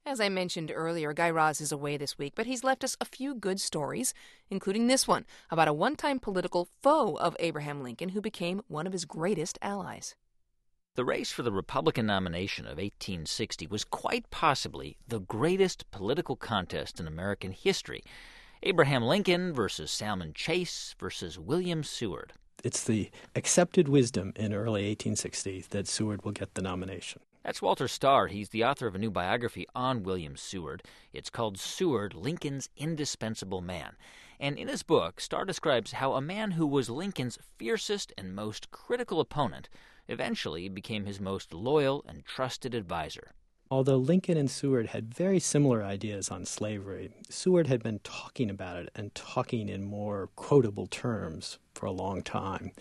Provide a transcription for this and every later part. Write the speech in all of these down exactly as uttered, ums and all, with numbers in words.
As I mentioned earlier, Guy Raz is away this week, but he's left us a few good stories, including this one about a one-time political foe of Abraham Lincoln who became one of his greatest allies. The race for the Republican nomination of eighteen sixty was quite possibly the greatest political contest in American history. Abraham Lincoln versus Salmon Chase versus William Seward. It's the accepted wisdom in early eighteen sixty that Seward will get the nomination. That's Walter Starr. He's the author of a new biography on William Seward. It's called Seward, Lincoln's Indispensable Man. And in his book, Starr describes how a man who was Lincoln's fiercest and most critical opponent eventually became his most loyal and trusted advisor. Although Lincoln and Seward had very similar ideas on slavery, Seward had been talking about it and talking in more quotable terms for a long time.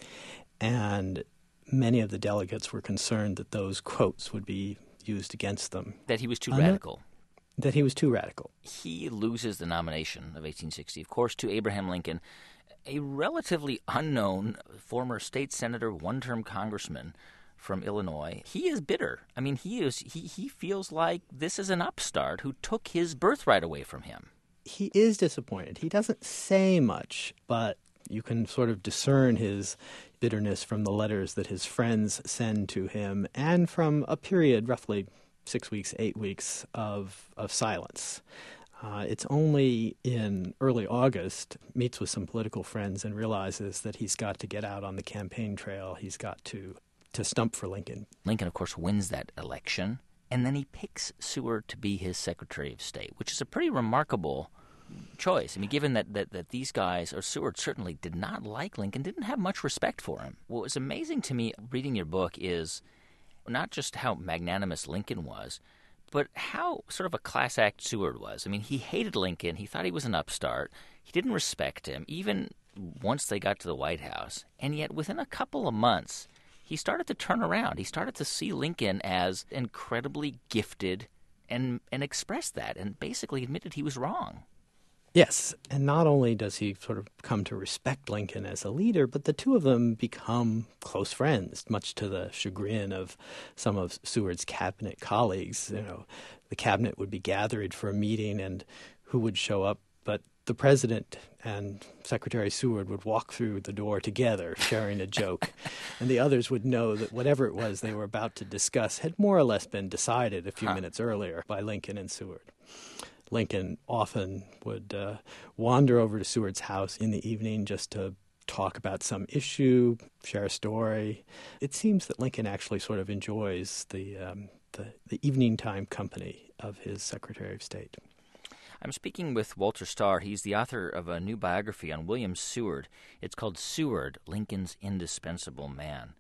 And many of the delegates were concerned that those quotes would be used against them. That he was too I'm radical. Not, that he was too radical. He loses the nomination of eighteen sixty, of course, to Abraham Lincoln, a relatively unknown former state senator, one-term congressman from Illinois. He is bitter. I mean, he is he, he feels like this is an upstart who took his birthright away from him. He is disappointed. He doesn't say much, but you can sort of discern his bitterness from the letters that his friends send to him and from a period, roughly six weeks, eight weeks, of, of silence. Uh, it's only in early August, meets with some political friends and realizes that he's got to get out on the campaign trail. He's got to, to stump for Lincoln. Lincoln, of course, wins that election, and then he picks Seward to be his Secretary of State, which is a pretty remarkable choice. I mean, given that, that, that these guys, or Seward certainly did not like Lincoln, didn't have much respect for him. What was amazing to me reading your book is not just how magnanimous Lincoln was, but how sort of a class act Seward was. I mean, he hated Lincoln. He thought he was an upstart. He didn't respect him, even once they got to the White House. And yet within a couple of months, he started to turn around. He started to see Lincoln as incredibly gifted and, and expressed that and basically admitted he was wrong. Yes, and not only does he sort of come to respect Lincoln as a leader, but the two of them become close friends, much to the chagrin of some of Seward's cabinet colleagues. You know, the cabinet would be gathered for a meeting, and who would show up but the president and Secretary Seward would walk through the door together, sharing a joke, and the others would know that whatever it was they were about to discuss had more or less been decided a few huh. minutes earlier by Lincoln and Seward. Lincoln often would uh, wander over to Seward's house in the evening just to talk about some issue, share a story. It seems that Lincoln actually sort of enjoys the, um, the, the evening time company of his Secretary of State. I'm speaking with Walter Starr. He's the author of a new biography on William Seward. It's called Seward, Lincoln's Indispensable Man.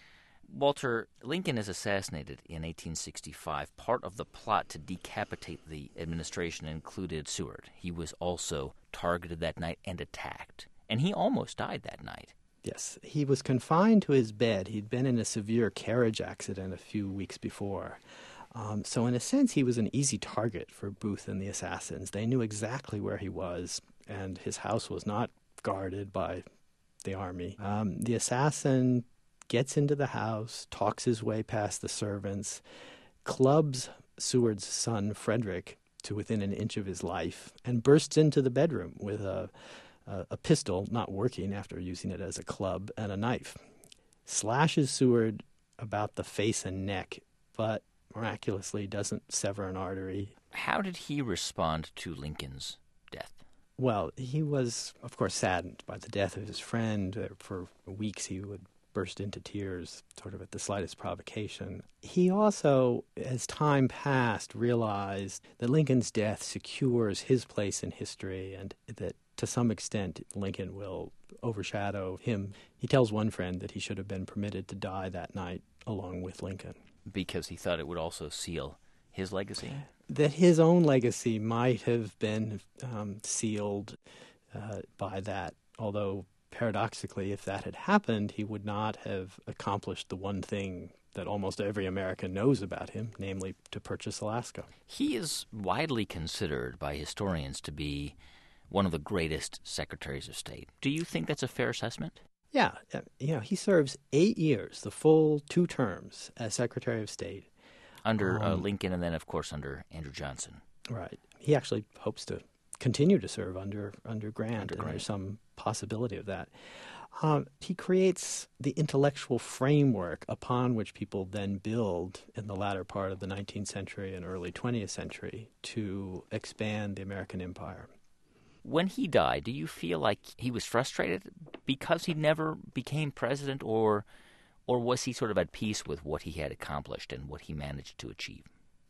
Walter, Lincoln is assassinated in eighteen sixty-five. Part of the plot to decapitate the administration included Seward. He was also targeted that night and attacked, and he almost died that night. Yes, he was confined to his bed. He'd been in a severe carriage accident a few weeks before. Um, so in a sense, he was an easy target for Booth and the assassins. They knew exactly where he was, and his house was not guarded by the army. Um, the assassin gets into the house, talks his way past the servants, clubs Seward's son, Frederick, to within an inch of his life, and bursts into the bedroom with a, a, a pistol, not working after using it as a club, and a knife. Slashes Seward about the face and neck, but miraculously doesn't sever an artery. How did he respond to Lincoln's death? Well, he was, of course, saddened by the death of his friend. For weeks he would burst into tears, sort of at the slightest provocation. He also, as time passed, realized that Lincoln's death secures his place in history and that to some extent Lincoln will overshadow him. He tells one friend that he should have been permitted to die that night along with Lincoln. Because he thought it would also seal his legacy? That his own legacy might have been um, sealed uh, by that, although paradoxically, if that had happened, he would not have accomplished the one thing that almost every American knows about him, namely to purchase Alaska. He is widely considered by historians to be one of the greatest secretaries of state. Do you think that's a fair assessment? Yeah. You know, he serves eight years, the full two terms as Secretary of State. under uh, Um, Lincoln and then, of course, under Andrew Johnson. Right. He actually hopes to continue to serve under under Grant, Under and Grant. there's some possibility of that. Um, he creates the intellectual framework upon which people then build in the latter part of the nineteenth century and early twentieth century to expand the American empire. When he died, do you feel like he was frustrated because he never became president, or or was he sort of at peace with what he had accomplished and what he managed to achieve?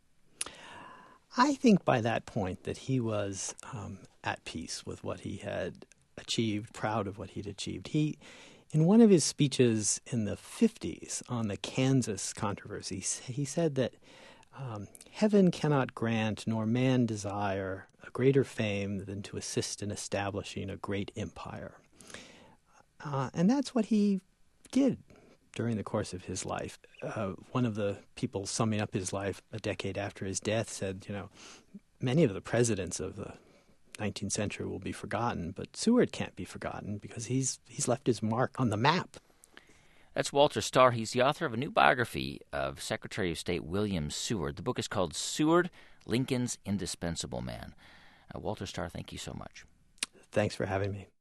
I think by that point that he was um, at peace with what he had achieved, proud of what he'd achieved. He, in one of his speeches in the fifties on the Kansas controversy, he said that um, heaven cannot grant nor man desire a greater fame than to assist in establishing a great empire. Uh, and that's what he did during the course of his life. Uh, one of the people summing up his life a decade after his death said, you know, many of the presidents of the nineteenth century will be forgotten, but Seward can't be forgotten because he's he's left his mark on the map. That's Walter Starr. He's the author of a new biography of Secretary of State William Seward. The book is called Seward, Lincoln's Indispensable Man. Uh, Walter Starr, thank you so much. Thanks for having me.